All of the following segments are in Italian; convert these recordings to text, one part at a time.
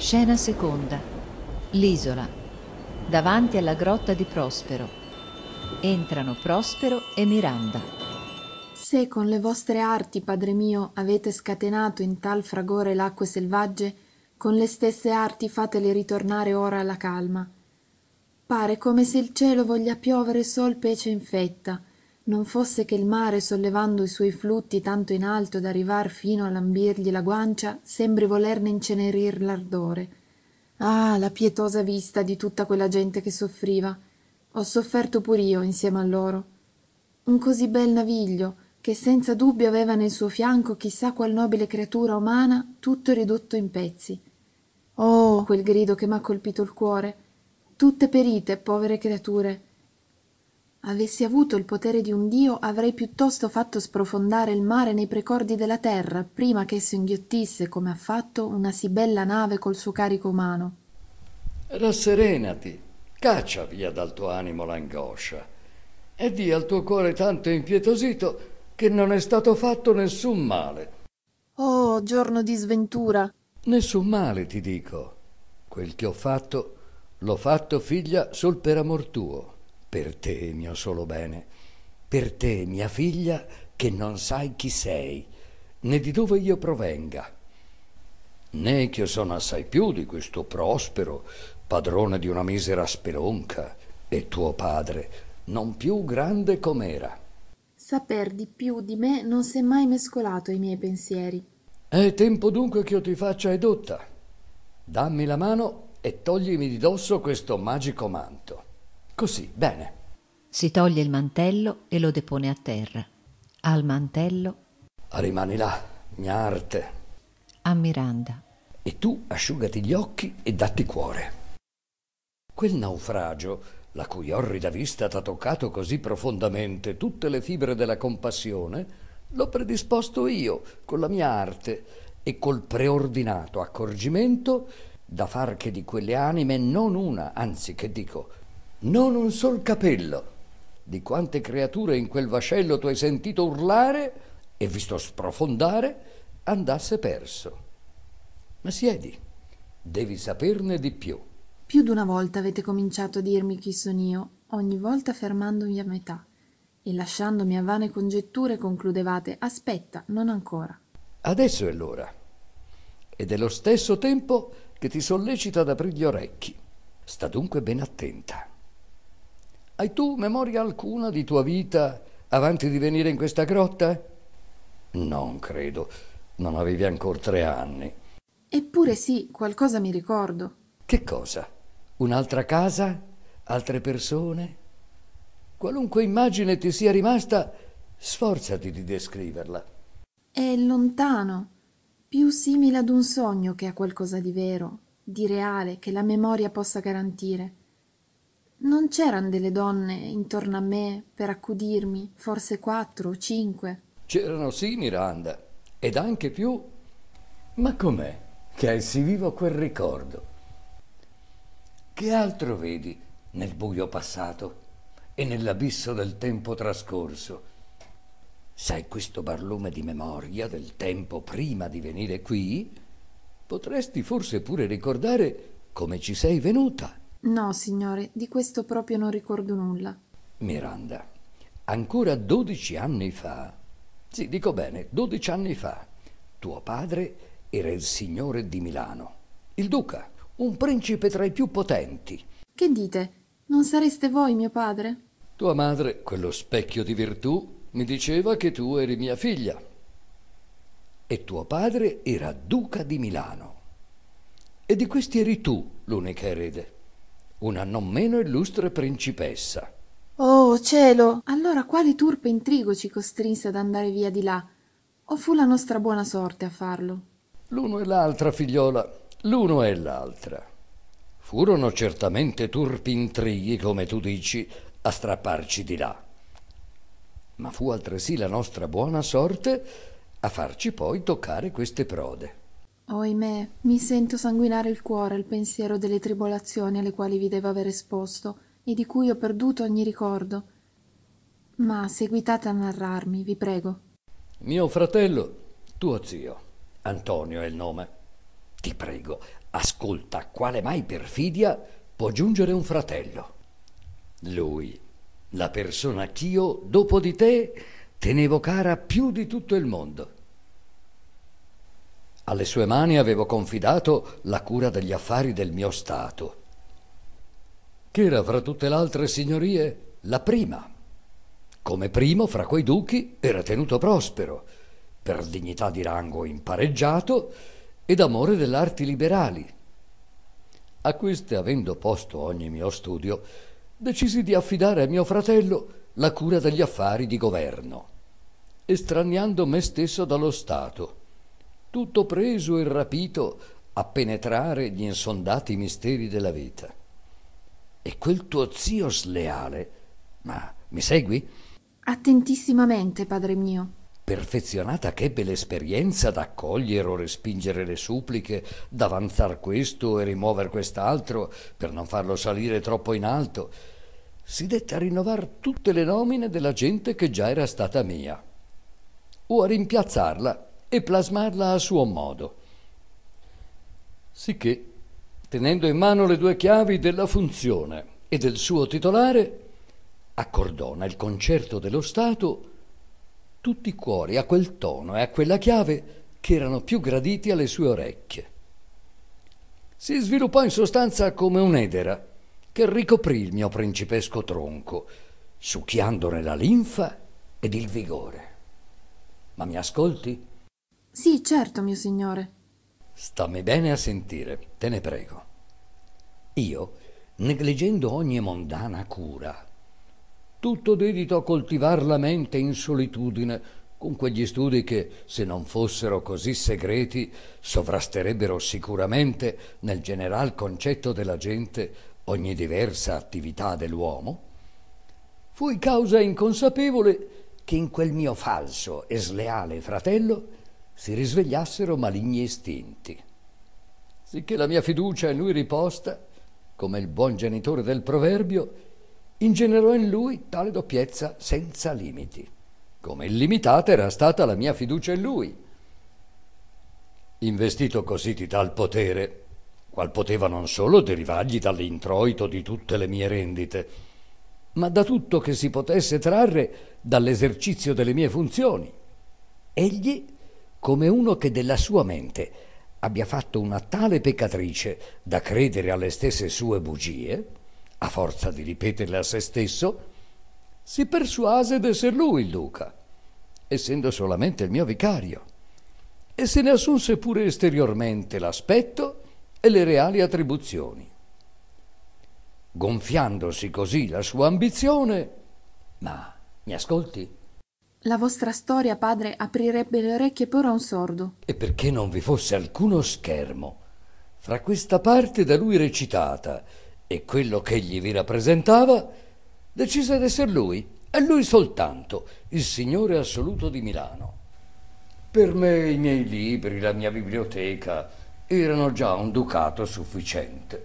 Scena seconda. L'isola. Davanti alla grotta di Prospero. Entrano Prospero e Miranda. Se con le vostre arti, padre mio, avete scatenato in tal fragore l'acque selvagge, con le stesse arti fatele ritornare ora alla calma. Pare come se il cielo voglia piovere sol pece in fetta, non fosse che il mare, sollevando i suoi flutti tanto in alto da arrivar fino a lambirgli la guancia, sembri volerne incenerir l'ardore. Ah, la pietosa vista di tutta quella gente che soffriva! Ho sofferto pur io insieme a loro. Un così bel naviglio, che senza dubbio aveva nel suo fianco chissà qual nobile creatura umana, tutto ridotto in pezzi. Oh, quel grido che m'ha colpito il cuore! Tutte perite, povere creature! Avessi avuto il potere di un dio, avrei piuttosto fatto sprofondare il mare nei precordi della terra, prima che esso inghiottisse, come ha fatto, una sì bella nave col suo carico umano. Rasserenati, caccia via dal tuo animo l'angoscia e di al tuo cuore tanto impietosito che non è stato fatto nessun male. Oh, giorno di sventura! Nessun male, ti dico. Quel che ho fatto, l'ho fatto, figlia, sol per amor tuo. Per te, mio solo bene. Per te, mia figlia, che non sai chi sei, né di dove io provenga. Né che io sono assai più di questo Prospero, padrone di una misera spelonca, e tuo padre, non più grande com'era. Saper di più di me non s'è mai mescolato ai miei pensieri. È tempo dunque che io ti faccia edotta. Dammi la mano e toglimi di dosso questo magico manto. Così, bene. Si toglie il mantello e lo depone a terra. Al mantello. Rimani là, mia arte. A Miranda. E tu asciugati gli occhi e datti cuore. Quel naufragio, la cui orrida vista t'ha toccato così profondamente tutte le fibre della compassione, l'ho predisposto io con la mia arte e col preordinato accorgimento da far che di quelle anime non una, anzi che dico, non un sol capello di quante creature in quel vascello tu hai sentito urlare e visto sprofondare andasse perso. Ma siedi, devi saperne di più. Più d'una volta avete cominciato a dirmi chi son io, ogni volta fermandomi a metà, e lasciandomi a vane congetture concludevate «Aspetta, non ancora». Adesso è l'ora, ed è lo stesso tempo che ti sollecita ad aprir gli orecchi. Sta dunque ben attenta. Hai tu memoria alcuna di tua vita avanti di venire in questa grotta? Non credo, non avevi ancora 3 anni. Eppure sì, qualcosa mi ricordo. Che cosa? Un'altra casa? Altre persone? Qualunque immagine ti sia rimasta, sforzati di descriverla. È lontano, più simile ad un sogno che a qualcosa di vero, di reale, che la memoria possa garantire. Non c'eran delle donne intorno a me per accudirmi, forse 4 o 5? C'erano sì, Miranda, ed anche più. Ma com'è che hai sì vivo quel ricordo? Che altro vedi nel buio passato e nell'abisso del tempo trascorso? Sai questo barlume di memoria del tempo prima di venire qui? Potresti forse pure ricordare come ci sei venuta. No, signore, di questo proprio non ricordo nulla. Miranda, ancora 12 anni fa, sì, dico bene, 12 anni fa, tuo padre era il signore di Milano, il duca, un principe tra i più potenti. Che dite? Non sareste voi mio padre? Tua madre, quello specchio di virtù, mi diceva che tu eri mia figlia. E tuo padre era duca di Milano. E di questi eri tu l'unica erede, una non meno illustre principessa. Oh, cielo! Allora quale turpe intrigo ci costrinse ad andare via di là? O fu la nostra buona sorte a farlo? L'uno e l'altra, figliola, l'uno e l'altra. Furono certamente turpi intrighi, come tu dici, a strapparci di là. Ma fu altresì la nostra buona sorte a farci poi toccare queste prode. Oimè, mi sento sanguinare il cuore al pensiero delle tribolazioni alle quali vi devo aver esposto e di cui ho perduto ogni ricordo. Ma seguitate a narrarmi, vi prego. Mio fratello, tuo zio, Antonio è il nome. Ti prego, ascolta quale mai perfidia può giungere un fratello. Lui, la persona ch'io, dopo di te, tenevo cara più di tutto il mondo. Alle sue mani avevo confidato la cura degli affari del mio stato, che era fra tutte le altre signorie la prima. Come primo fra quei duchi era tenuto Prospero, per dignità di rango impareggiato ed amore delle arti liberali. A queste, avendo posto ogni mio studio, decisi di affidare a mio fratello la cura degli affari di governo, estraniando me stesso dallo Stato, tutto preso e rapito a penetrare gli insondati misteri della vita. E quel tuo zio sleale, ma mi segui? Attentissimamente, padre mio. Perfezionata ch'ebbe l'esperienza d'accogliere o respingere le suppliche, d'avanzar questo e rimuover quest'altro per non farlo salire troppo in alto, si dette a rinnovar tutte le nomine della gente che già era stata mia, o a rimpiazzarla e plasmarla a suo modo. Sicché, tenendo in mano le due chiavi della funzione e del suo titolare, accordò nel concerto dello Stato tutti i cuori a quel tono e a quella chiave che erano più graditi alle sue orecchie. Si sviluppò in sostanza come un'edera che ricoprì il mio principesco tronco, succhiandone la linfa ed il vigore. Ma mi ascolti? Sì, certo, mio signore. Stammi bene a sentire, te ne prego. Io, negligendo ogni mondana cura, tutto dedito a coltivar la mente in solitudine, con quegli studi che, se non fossero così segreti, sovrasterebbero sicuramente nel general concetto della gente ogni diversa attività dell'uomo, fui causa inconsapevole che in quel mio falso e sleale fratello si risvegliassero maligni istinti, sicché la mia fiducia in lui riposta, come il buon genitore del proverbio, ingenerò in lui tale doppiezza senza limiti, come illimitata era stata la mia fiducia in lui. Investito così di tal potere, qual poteva non solo derivargli dall'introito di tutte le mie rendite, ma da tutto che si potesse trarre dall'esercizio delle mie funzioni, egli, come uno che della sua mente abbia fatto una tale peccatrice da credere alle stesse sue bugie, a forza di ripeterle a se stesso, si persuase d'esser lui il duca, essendo solamente il mio vicario, e se ne assunse pure esteriormente l'aspetto e le reali attribuzioni. Gonfiandosi così la sua ambizione, ma mi ascolti? La vostra storia, padre, aprirebbe le orecchie pure a un sordo. E perché non vi fosse alcuno schermo fra questa parte da lui recitata e quello che egli vi rappresentava, decise d'esser lui, e lui soltanto, il signore assoluto di Milano. Per me i miei libri, la mia biblioteca, erano già un ducato sufficiente.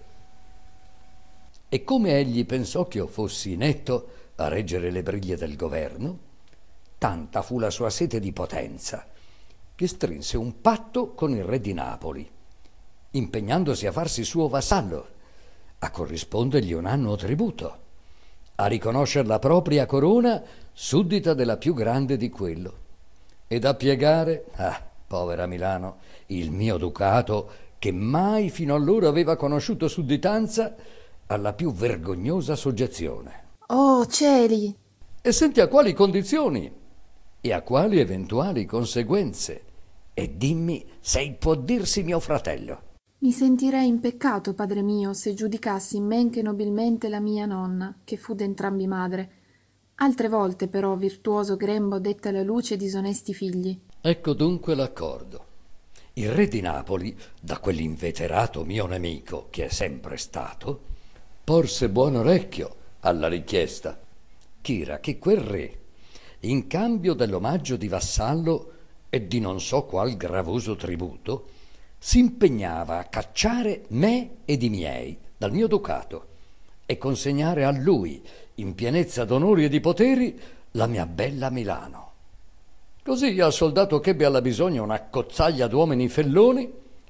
E come egli pensò che io fossi inetto a reggere le briglie del governo, tanta fu la sua sete di potenza, che strinse un patto con il re di Napoli, impegnandosi a farsi suo vassallo, a corrispondergli un annuo tributo, a riconoscer la propria corona suddita della più grande di quello, ed a piegare, povera Milano, il mio ducato, che mai fino allora aveva conosciuto sudditanza, alla più vergognosa soggezione. Oh, cieli! E senti a quali condizioni e a quali eventuali conseguenze, e dimmi se può dirsi mio fratello. Mi sentirei in peccato, padre mio, se giudicassi men che nobilmente la mia nonna, che fu d'entrambi madre. Altre volte, però, virtuoso grembo dette alla luce disonesti figli. Ecco dunque l'accordo. Il re di Napoli, da quell'inveterato mio nemico, che è sempre stato, porse buon orecchio alla richiesta, ch'era che quel re, in cambio dell'omaggio di vassallo e di non so qual gravoso tributo, si impegnava a cacciare me ed i miei dal mio ducato e consegnare a lui, in pienezza d'onori e di poteri, la mia bella Milano. Così al soldato ch'ebbe alla bisogna una cozzaglia d'uomini felloni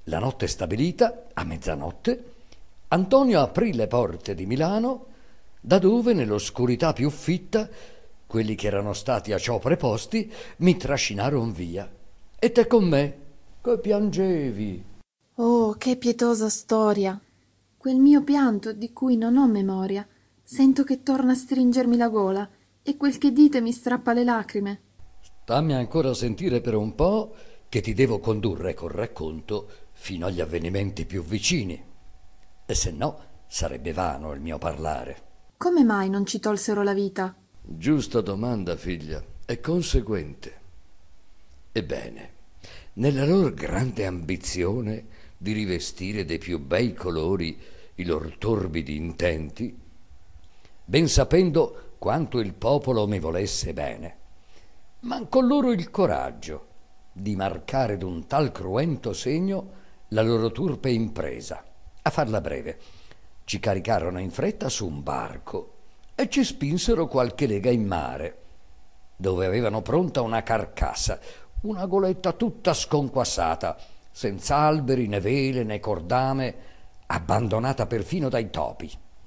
La notte stabilita, a mezzanotte, Antonio aprì le porte di Milano, da dove, nell'oscurità più fitta, quelli che erano stati a ciò preposti mi trascinaron via. E te con me, che piangevi. Oh, che pietosa storia! Quel mio pianto di cui non ho memoria. Sento che torna a stringermi la gola e quel che dite mi strappa le lacrime. Stammi ancora a sentire per un po', che ti devo condurre col racconto fino agli avvenimenti più vicini. E se no, sarebbe vano il mio parlare. Come mai non ci tolsero la vita? Giusta domanda, figlia, e conseguente. Ebbene, nella loro grande ambizione di rivestire dei più bei colori i loro torbidi intenti, ben sapendo quanto il popolo mi volesse bene, mancò loro il coraggio di marcare d'un tal cruento segno la loro turpe impresa. A farla breve, ci caricarono in fretta su un barco e ci spinsero qualche lega in mare, dove avevano pronta una carcassa, una goletta tutta sconquassata, senza alberi né vele né cordame, abbandonata perfino dai topi.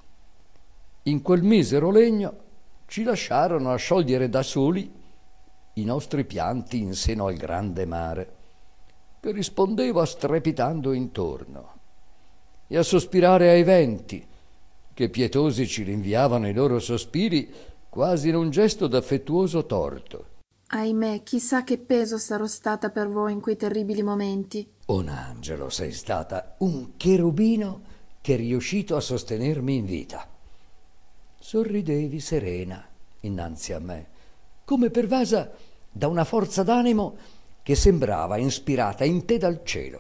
In quel misero legno ci lasciarono a sciogliere da soli i nostri pianti in seno al grande mare, che rispondeva strepitando intorno, e a sospirare ai venti, che pietosi ci rinviavano i loro sospiri quasi in un gesto d'affettuoso torto. Ahimè, chissà che peso sarò stata per voi in quei terribili momenti. Un angelo sei stata, un cherubino che è riuscito a sostenermi in vita. Sorridevi serena innanzi a me, come pervasa da una forza d'animo che sembrava ispirata in te dal cielo.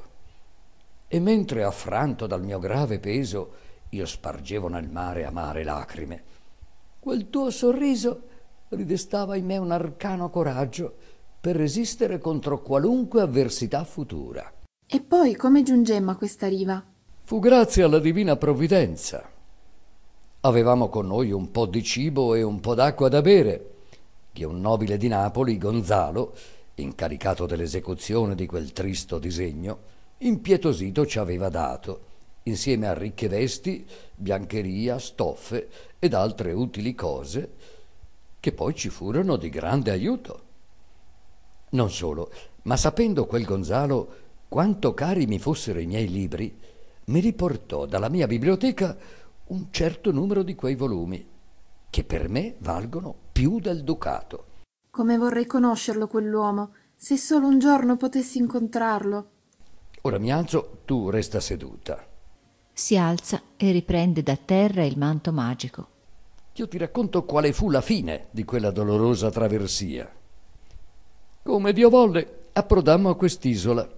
E mentre, affranto dal mio grave peso, io spargevo nel mare amare lacrime, quel tuo sorriso ridestava in me un arcano coraggio per resistere contro qualunque avversità futura. E poi come giungemmo a questa riva? Fu grazie alla divina provvidenza. Avevamo con noi un po' di cibo e un po' d'acqua da bere, che un nobile di Napoli, Gonzalo, incaricato dell'esecuzione di quel tristo disegno, impietosito ci aveva dato, insieme a ricche vesti, biancheria, stoffe ed altre utili cose, che poi ci furono di grande aiuto. Non solo, ma sapendo quel Gonzalo quanto cari mi fossero i miei libri, mi riportò dalla mia biblioteca un certo numero di quei volumi, che per me valgono più del ducato. Come vorrei conoscerlo quell'uomo, se solo un giorno potessi incontrarlo. Ora mi alzo, tu resta seduta. Si alza e riprende da terra il manto magico. Io ti racconto quale fu la fine di quella dolorosa traversia. Come Dio volle, approdammo a quest'isola.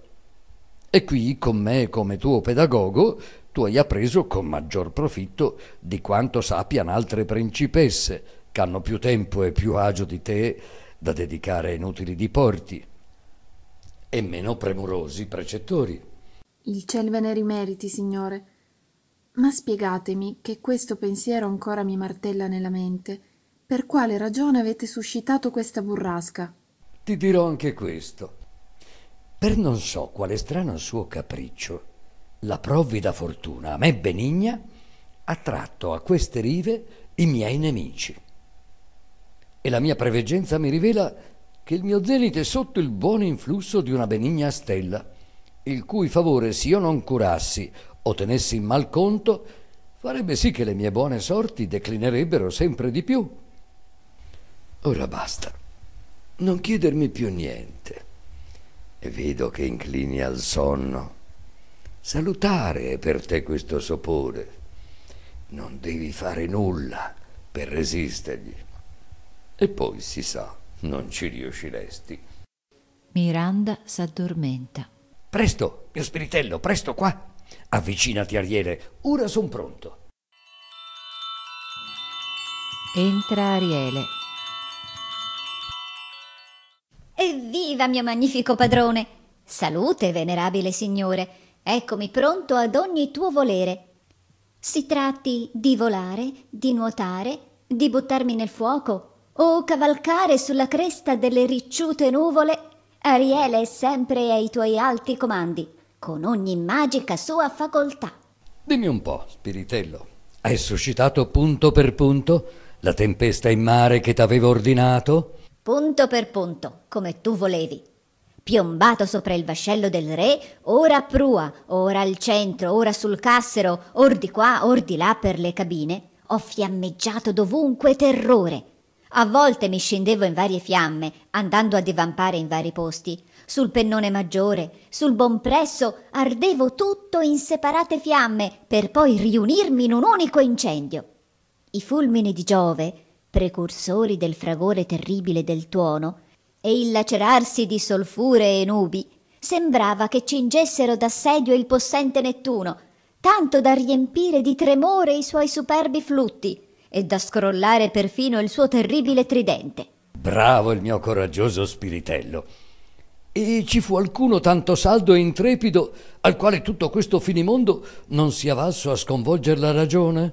E qui, con me come tuo pedagogo, tu hai appreso con maggior profitto di quanto sappiano altre principesse, che hanno più tempo e più agio di te da dedicare a inutili diporti, e meno premurosi precettori. Il ciel ve ne rimeriti, signore. Ma spiegatemi, che questo pensiero ancora mi martella nella mente, per quale ragione avete suscitato questa burrasca? Ti dirò anche questo. Per non so quale strano suo capriccio, la provvida fortuna, a me benigna, ha tratto a queste rive i miei nemici. E la mia preveggenza mi rivela che il mio zenite è sotto il buon influsso di una benigna stella, il cui favore, se io non curassi o tenessi in mal conto, farebbe sì che le mie buone sorti declinerebbero sempre di più. Ora basta, non chiedermi più niente, e vedo che inclini al sonno. Salutare è per te questo sopore, non devi fare nulla per resistergli, e poi si sa, non ci riusciresti. Miranda s'addormenta. Presto, mio spiritello, presto qua. Avvicinati, Ariele, ora son pronto. Entra Ariele. Evviva, mio magnifico padrone! Salute, venerabile signore! Eccomi pronto ad ogni tuo volere. Si tratti di volare, di nuotare, di buttarmi nel fuoco o cavalcare sulla cresta delle ricciute nuvole, Ariele è sempre ai tuoi alti comandi. con ogni magica sua facoltà. Dimmi un po', Spiritello, hai suscitato punto per punto la tempesta in mare che t'avevo ordinato? Punto per punto, come tu volevi. Piombato sopra il vascello del re, ora a prua, ora al centro, ora sul cassero, or di qua, or di là per le cabine, ho fiammeggiato dovunque terrore. A volte mi scendevo in varie fiamme, andando a divampare in vari posti. Sul pennone maggiore, sul bompresso, ardevo tutto in separate fiamme, per poi riunirmi in un unico incendio. I fulmini di Giove, precursori del fragore terribile del tuono, e il lacerarsi di solfure e nubi, sembrava che cingessero d'assedio il possente Nettuno, tanto da riempire di tremore i suoi superbi flutti e da scrollare perfino il suo terribile tridente. Bravo il mio coraggioso Spiritello. E ci fu alcuno tanto saldo e intrepido al quale tutto questo finimondo non sia valso a sconvolger la ragione?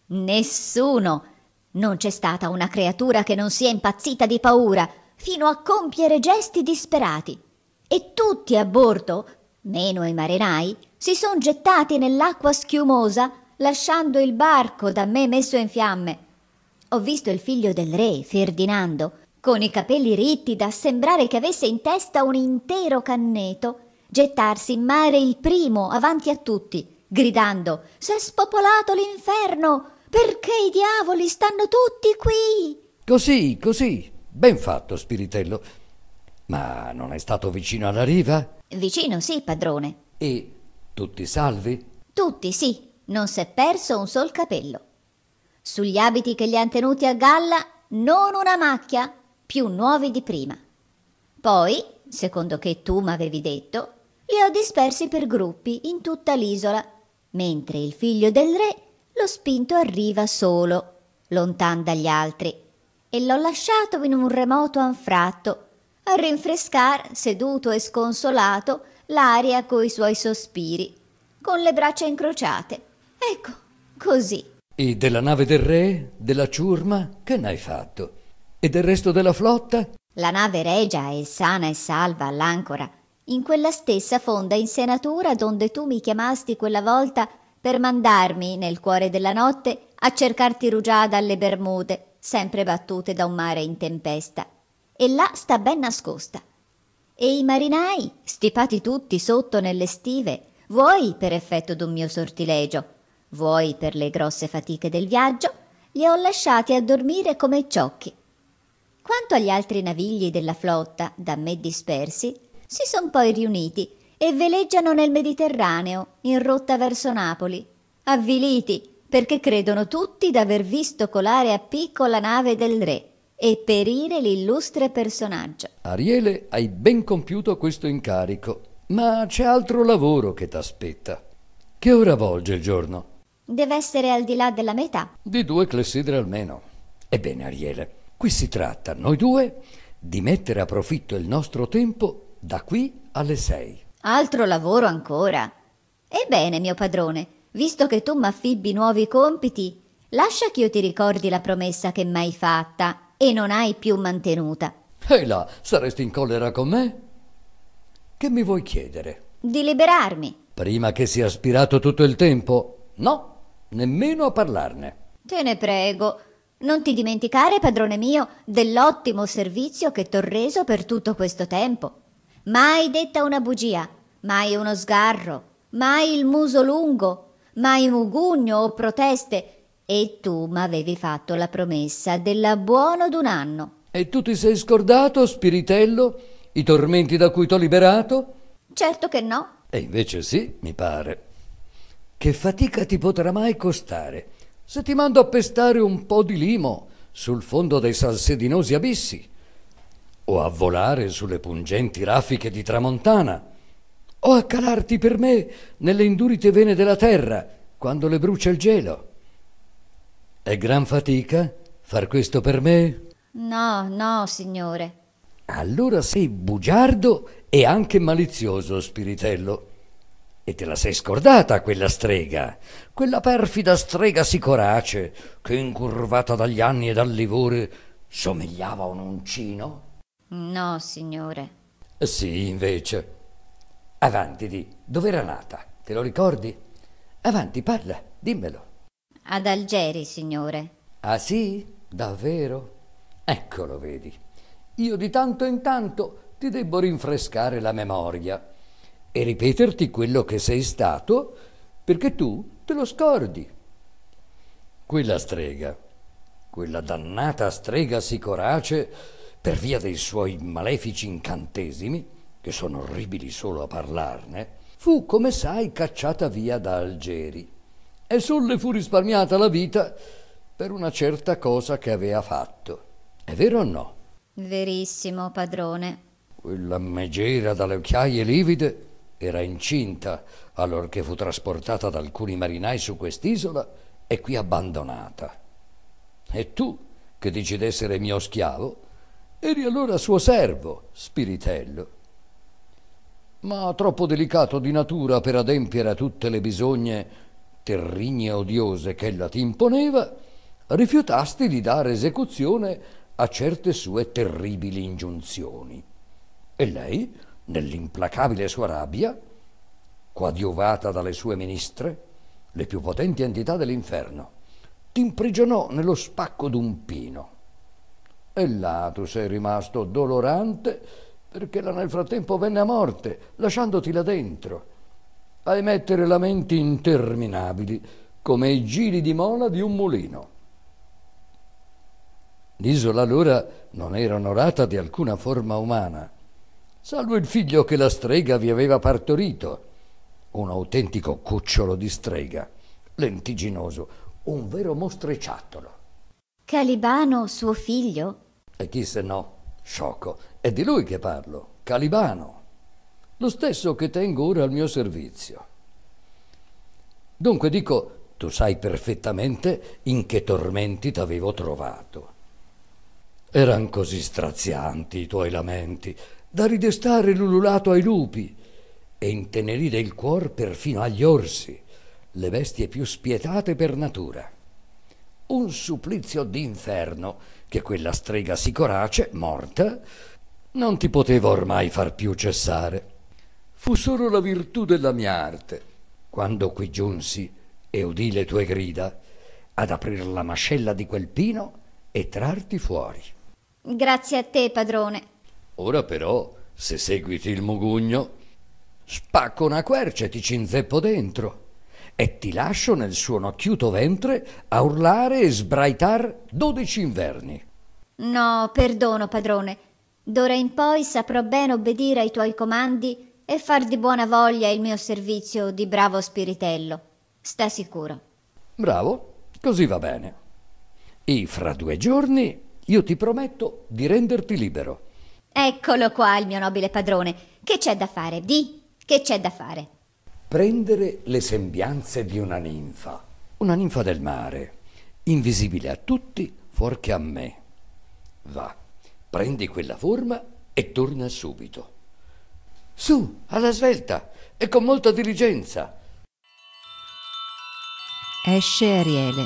Nessuno. Non c'è stata una creatura che non sia impazzita di paura, fino a compiere gesti disperati. E tutti a bordo, meno i marinai, si son gettati nell'acqua schiumosa, lasciando il barco da me messo in fiamme. Ho visto il figlio del re, Ferdinando, con i capelli ritti da sembrare che avesse in testa un intero canneto, gettarsi in mare il primo avanti a tutti, gridando: «S'è spopolato l'inferno! Perché i diavoli stanno tutti qui?» Così, ben fatto, Spiritello. Ma non è stato vicino alla riva? Vicino sì, padrone. E tutti salvi? Tutti sì, non s'è perso un sol capello. Sugli abiti che li han tenuti a galla non una macchia, più nuovi di prima. Poi, secondo che tu m'avevi detto, li ho dispersi per gruppi in tutta l'isola, mentre il figlio del re l'ho spinto a riva solo, lontan dagli altri, e l'ho lasciato in un remoto anfratto, a rinfrescar, seduto e sconsolato, l'aria coi suoi sospiri, con le braccia incrociate. Ecco, così. E della nave del re, della ciurma, che n'hai fatto? E del resto della flotta? La nave regia è sana e salva all'ancora, in quella stessa fonda insenatura donde tu mi chiamasti quella volta per mandarmi, nel cuore della notte, a cercarti rugiada alle Bermude, sempre battute da un mare in tempesta. E là sta ben nascosta. E i marinai, stipati tutti sotto nelle stive, vuoi per effetto d'un mio sortilegio, vuoi per le grosse fatiche del viaggio, li ho lasciati a dormire come ciocchi. Quanto agli altri navigli della flotta, da me dispersi, si son poi riuniti e veleggiano nel Mediterraneo, in rotta verso Napoli, avviliti perché credono tutti d'aver visto colare a picco la nave del re e perire l'illustre personaggio. Ariele, hai ben compiuto questo incarico, ma c'è altro lavoro che t'aspetta. Che ora volge il giorno? Deve essere al di là della metà. Di 2 clessidre almeno. Ebbene, Ariele, qui si tratta, noi due, di mettere a profitto il nostro tempo da qui alle 6. Altro lavoro ancora. Ebbene, mio padrone, visto che tu m'affibbi nuovi compiti, lascia ch'io ti ricordi la promessa che m'hai fatta e non hai più mantenuta. E là, saresti in collera con me? Che mi vuoi chiedere? Di liberarmi. Prima che sia aspirato tutto il tempo? No, nemmeno a parlarne. Te ne prego, non ti dimenticare, padrone mio, dell'ottimo servizio che t'ho reso per tutto questo tempo. Mai detta una bugia, mai uno sgarro, mai il muso lungo, mai mugugno o proteste, e tu m'avevi fatto la promessa dell'abbuono d'un anno. E tu ti sei scordato, Spiritello, i tormenti da cui t'ho liberato? Certo che no. E invece sì, mi pare. Che fatica ti potrà mai costare se ti mando a pestare un po' di limo sul fondo dei salsedinosi abissi, o a volare sulle pungenti raffiche di tramontana, o a calarti per me nelle indurite vene della terra quando le brucia il gelo. È gran fatica far questo per me? No, signore. Allora sei bugiardo e anche malizioso, Spiritello. E te la sei scordata quella strega, quella perfida strega sicorace che, incurvata dagli anni e dal livore, somigliava a un uncino? No, signore. Sì, invece. Avanti, dov'era nata? Te lo ricordi? Avanti, parla, dimmelo. Ad Algeri, signore. Ah sì? Davvero? Eccolo, vedi. Io di tanto in tanto ti debbo rinfrescare la memoria e ripeterti quello che sei stato, perché tu te lo scordi. Quella strega, quella dannata strega Sicorace, per via dei suoi malefici incantesimi, che sono orribili solo a parlarne, fu, come sai, cacciata via da Algeri e sol le fu risparmiata la vita per una certa cosa che aveva fatto. È vero o no? Verissimo, padrone. Quella megera dalle occhiaie livide era incinta allorché fu trasportata da alcuni marinai su quest'isola e qui abbandonata. E tu, che dici d'essere mio schiavo, eri allora suo servo, Spiritello. Ma troppo delicato di natura per adempiere a tutte le bisogne terrigne odiose che ella ti imponeva, rifiutasti di dare esecuzione a certe sue terribili ingiunzioni. E lei, nell'implacabile sua rabbia, coadiuvata dalle sue ministre, le più potenti entità dell'inferno, ti imprigionò nello spacco d'un pino. E là tu sei rimasto dolorante perché là nel frattempo venne a morte, lasciandoti là dentro a emettere lamenti interminabili come i giri di mola di un mulino. L'isola allora non era onorata di alcuna forma umana, salvo il figlio che la strega vi aveva partorito, un autentico cucciolo di strega, lentiginoso, un vero mostriciattolo. Calibano, suo figlio? E chi se no, sciocco, è di lui che parlo, Calibano, lo stesso che tengo ora al mio servizio. Dunque dico, tu sai perfettamente in che tormenti t'avevo trovato. Eran così strazianti i tuoi lamenti, da ridestare l'ululato ai lupi e intenerire il cuor perfino agli orsi, le bestie più spietate per natura. Un supplizio d'inferno che quella strega Sicorace, morta, non ti poteva ormai far più cessare. Fu solo la virtù della mia arte, quando qui giunsi e udì le tue grida, ad aprir la mascella di quel pino e trarti fuori. Grazie a te, padrone. Ora però, se seguiti il mugugno, spacco una quercia e ti cinzeppo dentro e ti lascio nel suo nocchiuto ventre a urlare e sbraitar 12 inverni. No, perdono, padrone. D'ora in poi saprò bene obbedire ai tuoi comandi e far di buona voglia il mio servizio di bravo Spiritello. Sta sicuro. Bravo, così va bene. E fra 2 giorni io ti prometto di renderti libero. Eccolo qua, il mio nobile padrone. Che c'è da fare? Di, che c'è da fare? Prendere le sembianze di una ninfa del mare, invisibile a tutti fuorché a me. Va, prendi quella forma e torna subito. Su, alla svelta e con molta diligenza. Esce Ariele.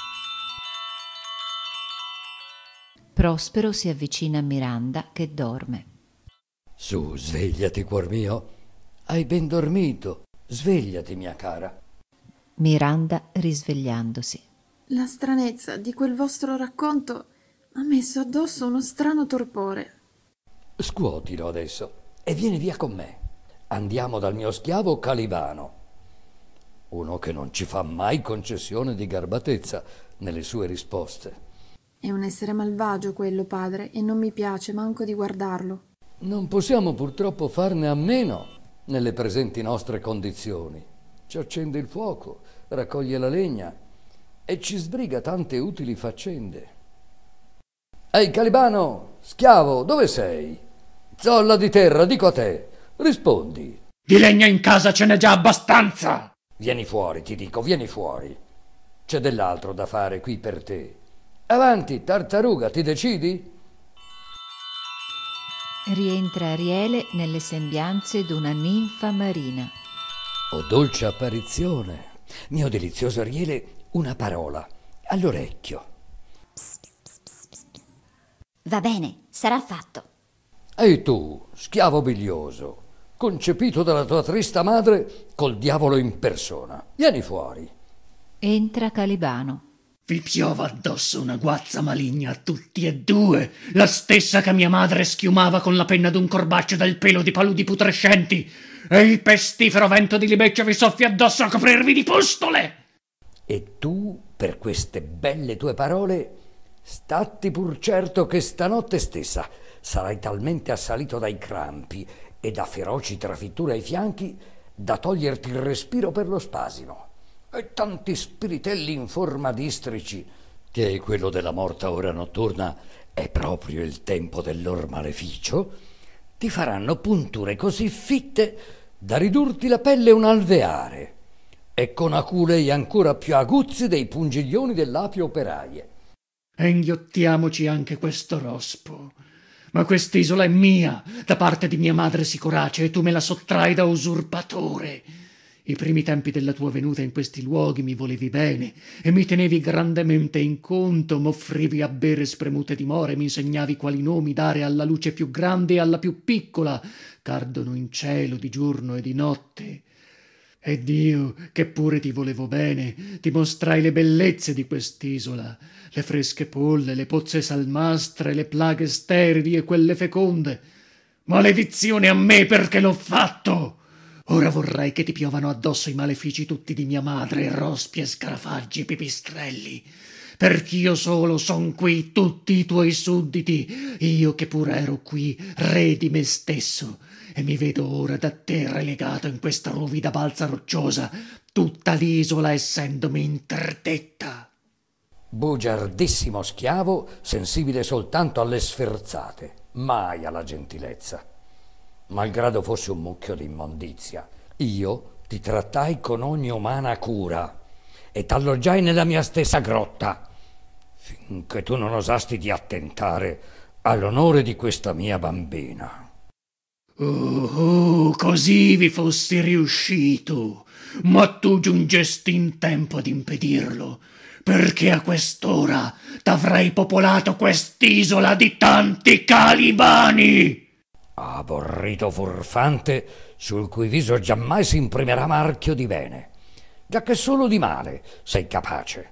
Prospero si avvicina a Miranda che dorme. Su, svegliati, cuor mio. Hai ben dormito. Svegliati, mia cara. Miranda risvegliandosi. La stranezza di quel vostro racconto ha messo addosso uno strano torpore. Scuotilo adesso e vieni via con me. Andiamo dal mio schiavo Calibano, uno che non ci fa mai concessione di garbatezza nelle sue risposte. È un essere malvagio quello, padre, e non mi piace manco di guardarlo. Non possiamo purtroppo farne a meno nelle presenti nostre condizioni. Ci accende il fuoco, raccoglie la legna e ci sbriga tante utili faccende. Ehi, Calibano, schiavo, dove sei? Zolla di terra, dico a te, rispondi. Di legna in casa ce n'è già abbastanza. Vieni fuori, ti dico, vieni fuori. C'è dell'altro da fare qui per te. Avanti, tartaruga, ti decidi? Rientra Ariele nelle sembianze d'una ninfa marina. O dolce apparizione, mio delizioso Ariele, una parola all'orecchio. Va bene, sarà fatto. E tu, schiavo biglioso, concepito dalla tua trista madre col diavolo in persona. Vieni fuori. Entra Calibano. Vi piova addosso una guazza maligna a tutti e due, la stessa che mia madre schiumava con la penna d'un corbaccio dal pelo di paludi putrescenti, e il pestifero vento di libeccia vi soffia addosso a coprirvi di pustole. E tu, per queste belle tue parole, statti pur certo che stanotte stessa sarai talmente assalito dai crampi e da feroci trafitture ai fianchi da toglierti il respiro per lo spasimo. E tanti spiritelli in forma di istrici, che quello della morta ora notturna è proprio il tempo del lor maleficio, ti faranno punture così fitte da ridurti la pelle un alveare, e con aculei ancora più aguzzi dei pungiglioni dell'api operaie. E inghiottiamoci anche questo rospo. Ma quest'isola è mia, da parte di mia madre Sicorace, e tu me la sottrai da usurpatore. I primi tempi della tua venuta in questi luoghi mi volevi bene e mi tenevi grandemente in conto, m'offrivi a bere spremute di more, mi insegnavi quali nomi dare alla luce più grande e alla più piccola, cardono in cielo di giorno e di notte. Ed io, che pure ti volevo bene, ti mostrai le bellezze di quest'isola, le fresche polle, le pozze salmastre, le plaghe sterili e quelle feconde. Maledizione a me perché l'ho fatto! Ora vorrei che ti piovano addosso i malefici tutti di mia madre, rospi e scarafaggi e pipistrelli, perch'io solo son qui tutti i tuoi sudditi, io che pur ero qui re di me stesso, e mi vedo ora da te relegato in questa ruvida balza rocciosa, tutta l'isola essendomi interdetta. Bugiardissimo schiavo, sensibile soltanto alle sferzate, mai alla gentilezza. Malgrado fossi un mucchio d'immondizia, io ti trattai con ogni umana cura e t'alloggiai nella mia stessa grotta, finché tu non osasti di attentare all'onore di questa mia bambina. Così vi fossi riuscito, ma tu giungesti in tempo ad impedirlo, perché a quest'ora t'avrei popolato quest'isola di tanti calibani. Aborrito furfante, sul cui viso giammai si imprimerà marchio di bene, giacché solo di male sei capace.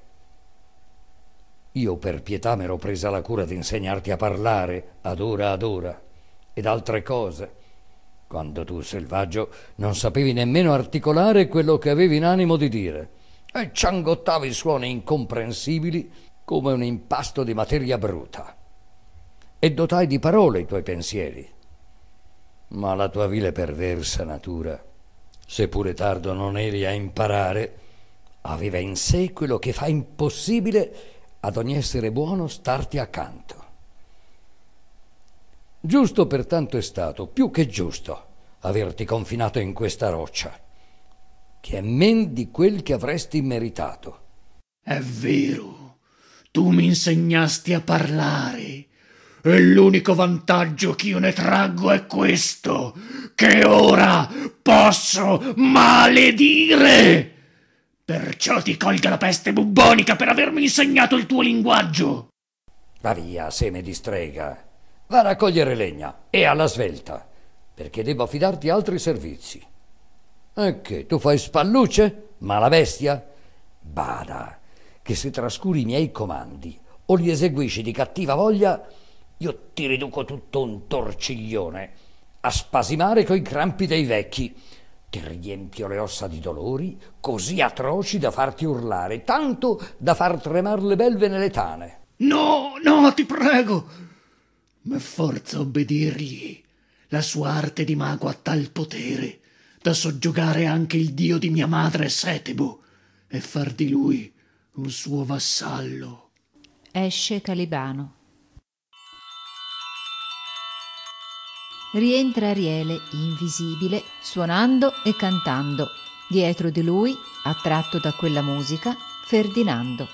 Io per pietà m'ero presa la cura di insegnarti a parlare ad ora ed altre cose, quando tu, selvaggio, non sapevi nemmeno articolare quello che avevi in animo di dire, e ciangottavi suoni incomprensibili come un impasto di materia bruta, e dotai di parole i tuoi pensieri. Ma la tua vile perversa natura, seppure tardo non eri a imparare, aveva in sé quello che fa impossibile ad ogni essere buono starti accanto. Giusto pertanto è stato, più che giusto, averti confinato in questa roccia, che è men di quel che avresti meritato. È vero, tu mi insegnasti a parlare, e l'unico vantaggio ch'io ne traggo è questo, che ora posso maledire. Perciò ti colga la peste bubbonica per avermi insegnato il tuo linguaggio. Va via, seme di strega, va a raccogliere legna e alla svelta, perché debbo affidarti altri servizi. E che, tu fai spallucce, mala bestia? Bada, che se trascuri i miei comandi o li eseguisci di cattiva voglia, io ti riduco tutto un torciglione a spasimare coi crampi dei vecchi. Ti riempio le ossa di dolori così atroci da farti urlare, tanto da far tremar le belve nelle tane. No, ti prego. M'è forza obbedirgli. La sua arte di mago ha tal potere da soggiogare anche il dio di mia madre Setebo e far di lui un suo vassallo. Esce Calibano. Rientra Ariele, invisibile, suonando e cantando. Dietro di lui, attratto da quella musica, Ferdinando.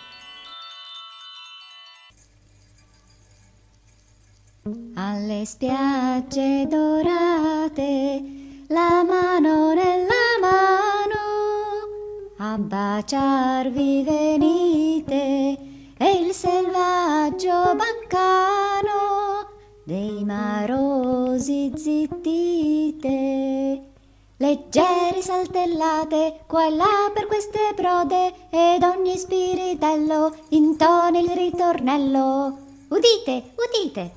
Alle spiagge dorate, la mano nella mano, a baciarvi venite, e il selvaggio baccano dei marosi così zittite. Leggere saltellate qua e là per queste brode, ed ogni spiritello intona il ritornello. Udite, udite!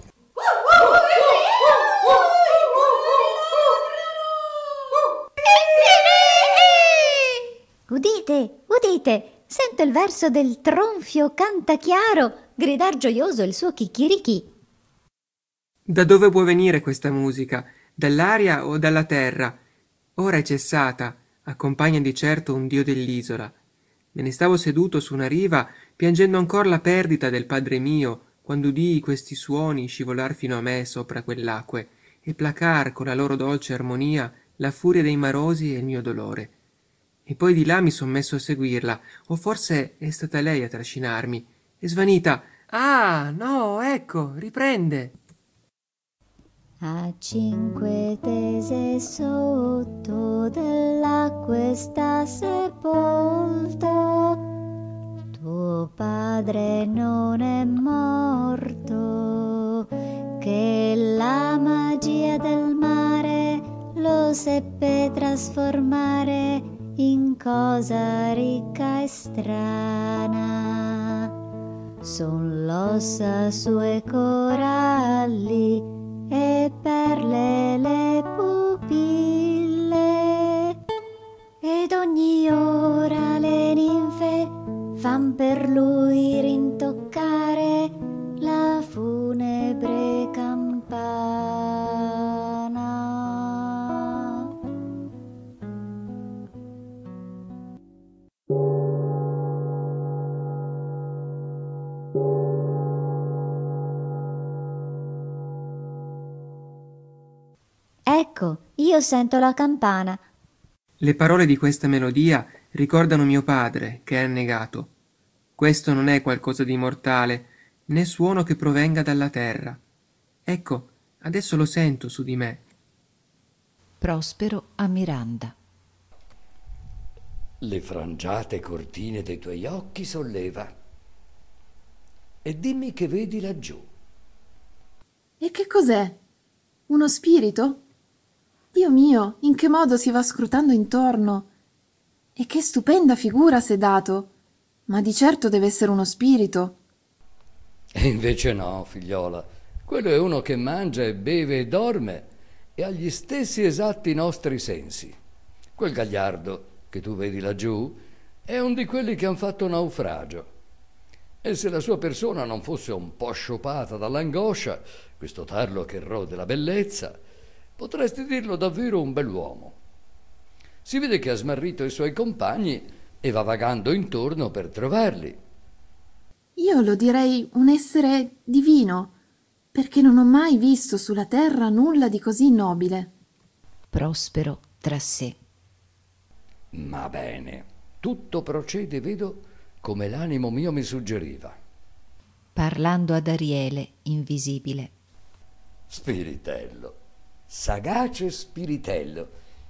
Udite, udite! Sento il verso del tronfio cantachiaro gridar gioioso il suo chicchirichì. Da dove può venire questa musica? Dall'aria o dalla terra? Ora è cessata, accompagna di certo un dio dell'isola. Me ne stavo seduto su una riva, piangendo ancor la perdita del padre mio, quando udii questi suoni scivolar fino a me sopra quell'acque e placar con la loro dolce armonia la furia dei marosi e il mio dolore. E poi di là mi son messo a seguirla, o forse è stata lei a trascinarmi. È svanita. Ah, no, ecco, riprende. A 5 tese sotto dell'acqua sta sepolto, tuo padre non è morto, che la magia del mare lo seppe trasformare in cosa ricca e strana. Son l'ossa sue coralli e perle le pupille, ed ogni ora le ninfe fan per lui rintoccare la funebre campana. Ecco, io sento la campana. Le parole di questa melodia ricordano mio padre, che è annegato. Questo non è qualcosa di mortale, né suono che provenga dalla terra. Ecco, adesso lo sento su di me. Prospero a Miranda. Le frangiate cortine dei tuoi occhi solleva e dimmi che vedi laggiù. E che cos'è? Uno spirito? Dio mio, in che modo si va scrutando intorno? E che stupenda figura s'è dato! Ma di certo deve essere uno spirito. E invece no, figliola. Quello è uno che mangia e beve e dorme e ha gli stessi esatti nostri sensi. Quel gagliardo che tu vedi laggiù è un di quelli che han fatto naufragio. E se la sua persona non fosse un po' sciupata dall'angoscia, questo tarlo che rode la bellezza, potresti dirlo davvero un bell'uomo. Si vede che ha smarrito i suoi compagni e va vagando intorno per trovarli. Io lo direi un essere divino, perché non ho mai visto sulla terra nulla di così nobile. Prospero tra sé. Ma bene, tutto procede, vedo, come l'animo mio mi suggeriva. Parlando ad Ariele, invisibile. Spiritello, sagace spiritello,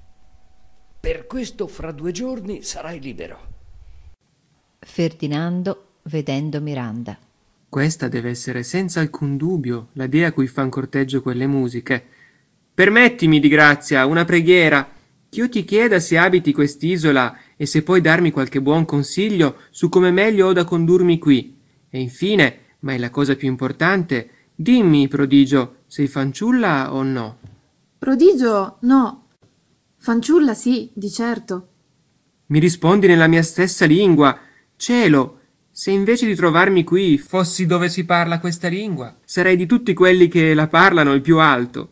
per questo fra 2 giorni sarai libero. Ferdinando, vedendo Miranda. Questa deve essere senza alcun dubbio la dea a cui fan corteggio quelle musiche. Permettimi, di grazia, una preghiera, ch'io ti chieda se abiti quest'isola e se puoi darmi qualche buon consiglio su come meglio ho da condurmi qui. E infine, ma è la cosa più importante, dimmi, prodigio, sei fanciulla o no? Prodigio, no. Fanciulla sì, di certo. Mi rispondi nella mia stessa lingua. Cielo, se invece di trovarmi qui fossi dove si parla questa lingua, sarei di tutti quelli che la parlano il più alto.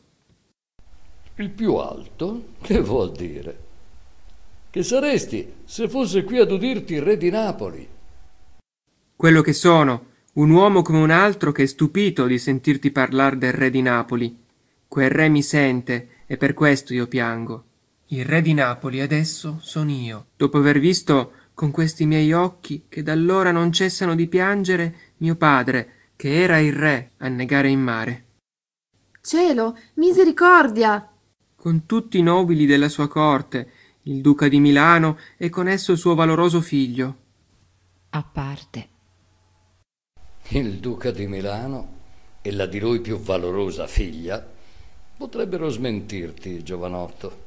Il più alto? Che vuol dire? Che saresti se fosse qui ad udirti il re di Napoli? Quello che sono, un uomo come un altro che è stupito di sentirti parlar del re di Napoli. Quel re mi sente e per questo io piango. Il re di Napoli adesso son io, dopo aver visto con questi miei occhi che d'allora non cessano di piangere mio padre, che era il re, annegare in mare. Cielo, misericordia! Con tutti i nobili della sua corte, il duca di Milano e con esso il suo valoroso figlio. A parte. Il duca di Milano e la di lui più valorosa figlia Potrebbero smentirti, giovanotto.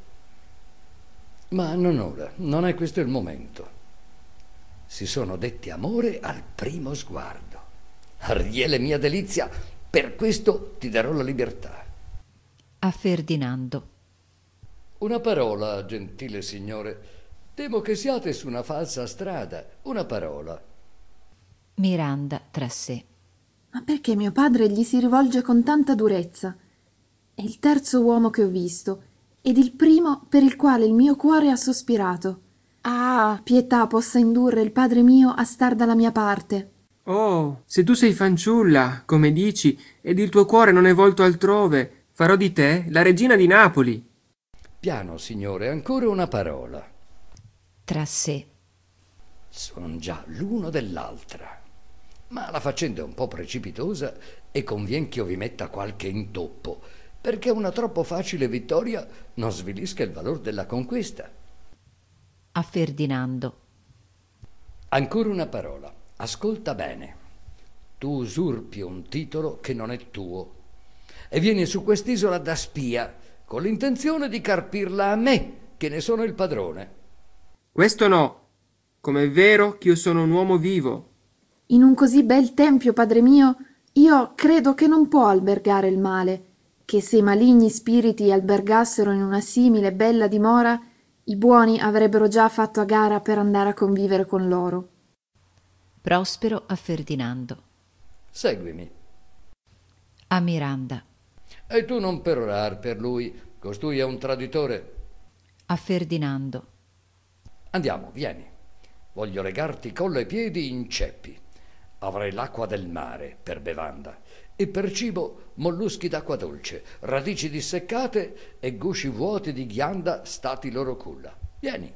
Ma non ora, non è questo il momento. Si sono detti amore al primo sguardo. Ariele mia delizia, per questo ti darò la libertà. A Ferdinando. Una parola, gentile signore. Temo che siate su una falsa strada. Una parola. Miranda tra sé. Ma perché mio padre gli si rivolge con tanta durezza? È il terzo uomo che ho visto, ed il primo per il quale il mio cuore ha sospirato. Ah, pietà possa indurre il padre mio a star dalla mia parte. Oh, se tu sei fanciulla, come dici, ed il tuo cuore non è volto altrove, farò di te la regina di Napoli. Piano, signore, ancora una parola. Tra sé. Son già l'uno dell'altra. Ma la faccenda è un po' precipitosa e convien che io vi metta qualche intoppo, perché una troppo facile vittoria non svilisca il valor della conquista. A Ferdinando. Ancora una parola. Ascolta bene. Tu usurpi un titolo che non è tuo e vieni su quest'isola da spia con l'intenzione di carpirla a me, che ne sono il padrone. Questo no, com'è vero che io sono un uomo vivo. In un così bel tempio, padre mio, io credo che non può albergare il male, che se i maligni spiriti albergassero in una simile bella dimora, i buoni avrebbero già fatto a gara per andare a convivere con loro. Prospero a Ferdinando. Seguimi. A Miranda. E tu non perorar per lui, costui è un traditore. A Ferdinando. Andiamo, vieni. Voglio legarti collo e piedi in ceppi. Avrai l'acqua del mare per bevanda e per cibo molluschi d'acqua dolce, radici disseccate e gusci vuoti di ghianda stati loro culla. Vieni.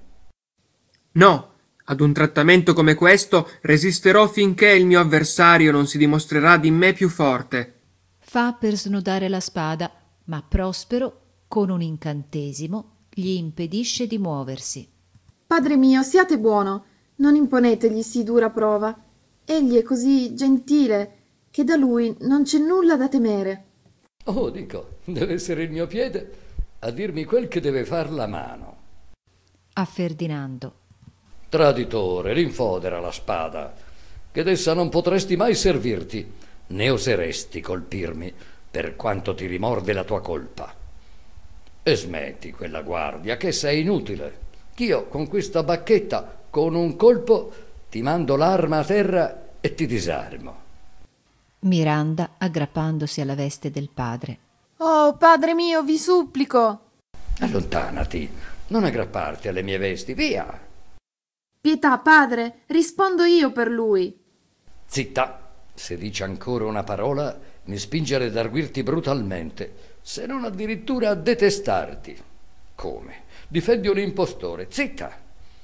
No, ad un trattamento come questo resisterò finché il mio avversario non si dimostrerà di me più forte. Fa per snodare la spada, ma Prospero, con un incantesimo, gli impedisce di muoversi. Padre mio, siate buono, non imponetegli sì dura prova. Egli è così gentile che da lui non c'è nulla da temere. Oh, dico, deve essere il mio piede a dirmi quel che deve far la mano. A Ferdinando. Traditore, rinfodera la spada, che d'essa non potresti mai servirti, né oseresti colpirmi, per quanto ti rimorde la tua colpa. E smetti quella guardia, che sei inutile, ch'io con questa bacchetta, con un colpo, ti mando l'arma a terra e ti disarmo. Miranda aggrappandosi alla veste del padre. Oh, padre mio, vi supplico. Allontanati, non aggrapparti alle mie vesti, via! Pietà, padre, rispondo io per lui. Zitta, se dici ancora una parola, mi spingere ad arguirti brutalmente, se non addirittura a detestarti. Come? Difendi un impostore, zitta!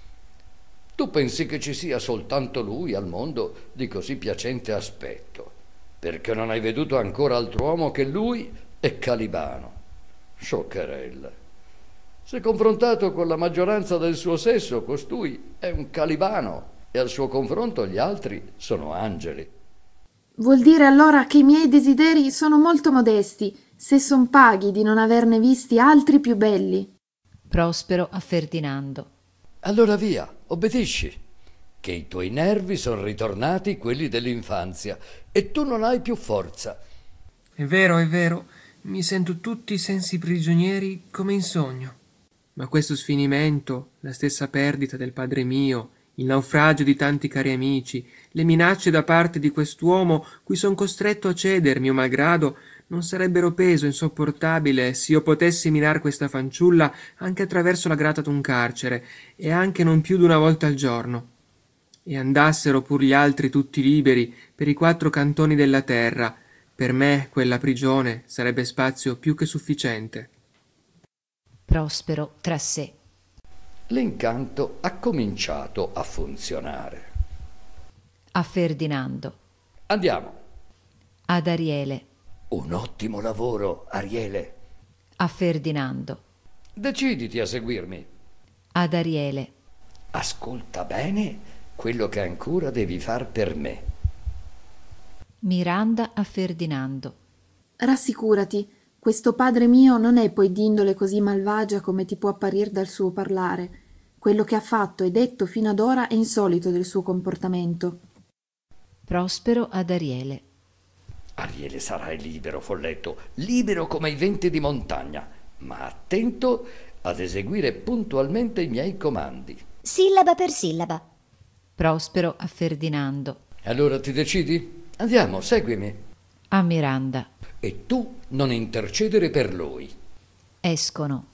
Tu pensi che ci sia soltanto lui al mondo di così piacente aspetto, perché non hai veduto ancora altro uomo che lui e Calibano. Scioccherella. Se confrontato con la maggioranza del suo sesso, costui è un Calibano e al suo confronto gli altri sono angeli. Vuol dire allora che i miei desideri sono molto modesti, se son paghi di non averne visti altri più belli. Prospero a Ferdinando. Allora via, obbedisci, che i tuoi nervi sono ritornati quelli dell'infanzia e tu non hai più forza. È vero, mi sento tutti i sensi prigionieri come in sogno. Ma questo sfinimento, la stessa perdita del padre mio, il naufragio di tanti cari amici, le minacce da parte di quest'uomo cui son costretto a ceder mio malgrado, non sarebbero peso insopportabile se io potessi minar questa fanciulla anche attraverso la grata d'un carcere, e anche non più d'una volta al giorno. E andassero pur gli altri tutti liberi per i 4 cantoni della terra, per me quella prigione sarebbe spazio più che sufficiente. Prospero tra sé. L'incanto ha cominciato a funzionare. A Ferdinando. Andiamo. Ad Ariele. Un ottimo lavoro, Ariele. A Ferdinando. Deciditi a seguirmi. Ad Ariele. Ascolta bene quello che ancora devi far per me. Miranda a Ferdinando. Rassicurati, Questo padre mio non è poi d'indole così malvagia come ti può apparir dal suo parlare. Quello che ha fatto e detto fino ad ora è insolito del suo comportamento. Prospero ad Ariele. Ariele, sarai libero, folletto, libero come i venti di montagna, ma attento ad eseguire puntualmente i miei comandi. Sillaba per sillaba. Prospero a Ferdinando. Allora ti decidi? Andiamo, seguimi. A Miranda. E tu non intercedere per lui. Escono.